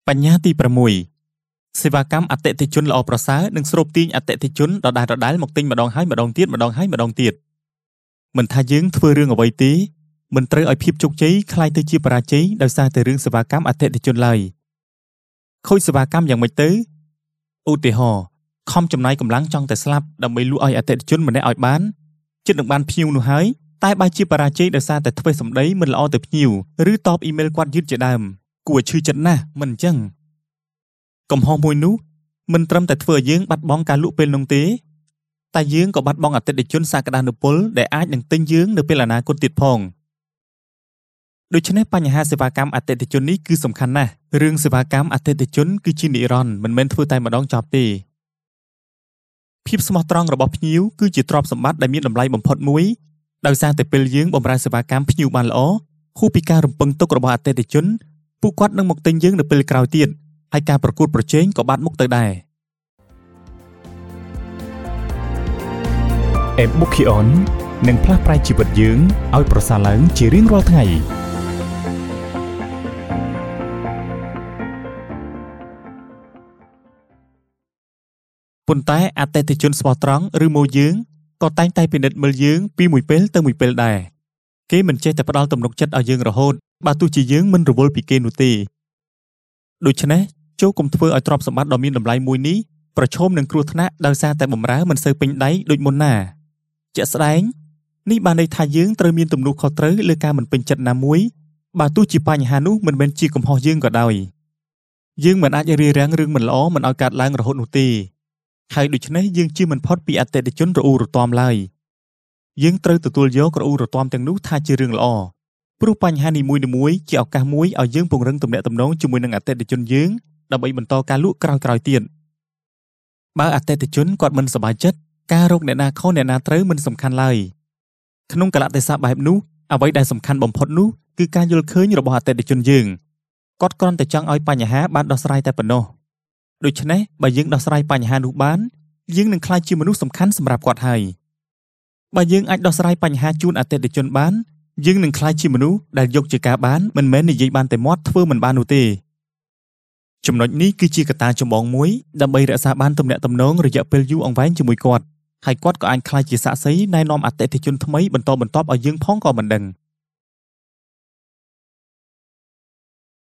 បញ្ញាទី6សេវាកម្មអតិថិជនល្អប្រសើរនិងស្រូបទាញអតិថិជនដដែលមកទិញម្ដងហើយម្ដងទៀតមិនថាយើងធ្វើរឿងអ្វីទេមិនត្រូវឲ្យភាពជោគជ័យคล้ายទៅជាបរាជ័យដោយសារតែរឿងសេវាកម្មអតិថិជនឡើយខូចសេវាកម្មយ៉ាងម៉េចទៅឧទាហរណ៍ខំចំណាយកម្លាំងចង់តែស្លាប់ដើម្បីលក់ឲ្យអតិថិជនម្នាក់ឲ្យបានចិត្តនឹងបានភ្ញៀវនោះហើយតែបើជាបរាជ័យដោយសារតែធ្វេសសម្ដីមិនល្អទៅភ្ញៀវឬតបអ៊ីមែលគាត់យឺតជាដើមគួរឲ្យឈឺចិត្តណាស់មិនអញ្ចឹងកំហុសមួយនោះមិនត្រឹមតែធ្វើឲ្យយើងបាត់បង់ការលក់ពេលនោះទេតែយើងក៏បាត់បង់អតិថិជនសក្តានុពលដែលអាចនឹងទិញយើងនៅពេលអនាគតទៀតផងដូច្នេះបញ្ហាសេវាកម្មអតិថិជននេះគឺសំខាន់ណាស់រឿងសេវាកម្មអតិថិជនគឺជានិរន្តរ៍មិនមែនធ្វើតែម្ដងចប់ទេភាពស្មោះត្រង់របស់ភ្ញៀវគឺជាទ្រព្យសម្បត្តិដែលមានតម្លៃបំផុតមួយដោយសារតែពេលយើងបម្រើសេវាកម្មភ្ញៀវបានល្អហួសពីការរំពឹងទុករបស់អតិថិជនពួកគាត់នឹងមកទិញយើងនៅពេលក្រោយទៀតហើយការប្រកួតប្រជែងក៏បាត់មុខទៅដែរ Bookion នឹងផ្លាស់ប្រែជីវិតយើងឲ្យប្រសើរឡើងជារៀងរាល់ថ្ងៃប៉ុន្តែអតិថិជនស្មោះត្រង់ឬមកយើងក៏តែងតែពិនិត្យមើលយើងពីមួយពេលទៅមួយពេលដែរគេមិនចេះតែផ្ដល់ទំនុកចិត្តឲ្យយើងរហូតបើទោះជាយើងមិនរវល់ពីគេនោះទេដូច្នេះចូលកុំធ្វើឲ្យទ្រព្យសម្បត្តិដ៏មានតម្លៃមួយនេះប្រឈមនឹងគ្រោះថ្នាក់ដោយសារតែបម្រើមិនសូវពេញដៃដូចមុនណាជាក់ស្ដែងនេះបានន័យថាយើងត្រូវមានទំនួលខុសត្រូវលើការមិនពេញចិត្តណាមួយបើទោះជាបញ្ហានោះមិនមែនជាកំហុសយើងក៏ដោយយើងមិនអាចរារាំងរឿងមិនល្អមិនឲ្យកើតឡើងរហូតនោះទេហើយដូច្នេះយើងជៀសមិនផុតពីអតិថិជនរអ៊ូរទាំឡើយយើងត្រូវទទួលយករអ៊ូរទាំទាំងនោះថាជារឿងល្អព្រោះបញ្ហានីមួយៗជាឱកាសមួយឲ្យយើងពង្រឹងទំនាក់ទំនងជាមួយនឹងអតិថិជនយើងដើម្បីបន្តការលក់ក្រោយៗទៀតបើអតិថិជនគាត់មិនសប្បាយចិត្តការរកអ្នកណាខុសអ្នកណាត្រូវមិនសំខាន់ឡើយក្នុងកលៈទេសៈបែបនោះអ្វីដែលសំខាន់បំផុតនោះគឺការយល់ឃើញរបស់អតិថិជនយើងគាត់គ្រាន់តែចង់ឲ្យបញ្ហាបានដោះស្រាយតែប៉ុណ្ណោះដូច្នេះបើយើងដោះស្រាយបញ្ហានោះបានយើងនឹងក្លាយជាមនុស្សសំខាន់សម្រាប់គាត់ហើយបើយើងអាចដោះស្រាយបញ្ហាជូនអតិថិជនបានយើងនឹងក្លាយជាមនុស្សដែលយកជាការបានមិនមែននិយាយបានតែមាត់ធ្វើមិនបាននោះទេចំណុចនេះគឺជាកត្តាចម្បងមួយដើម្បីរក្សាបានទំនាក់ទំនងរយៈពេលយូរអង្វែងជាមួយគាត់ហើយគាត់ក៏អាចក្លាយជាសាក្សីណែនាំអតិថិជនថ្មីបន្តឲ្យយើងផងក៏មិនដឹង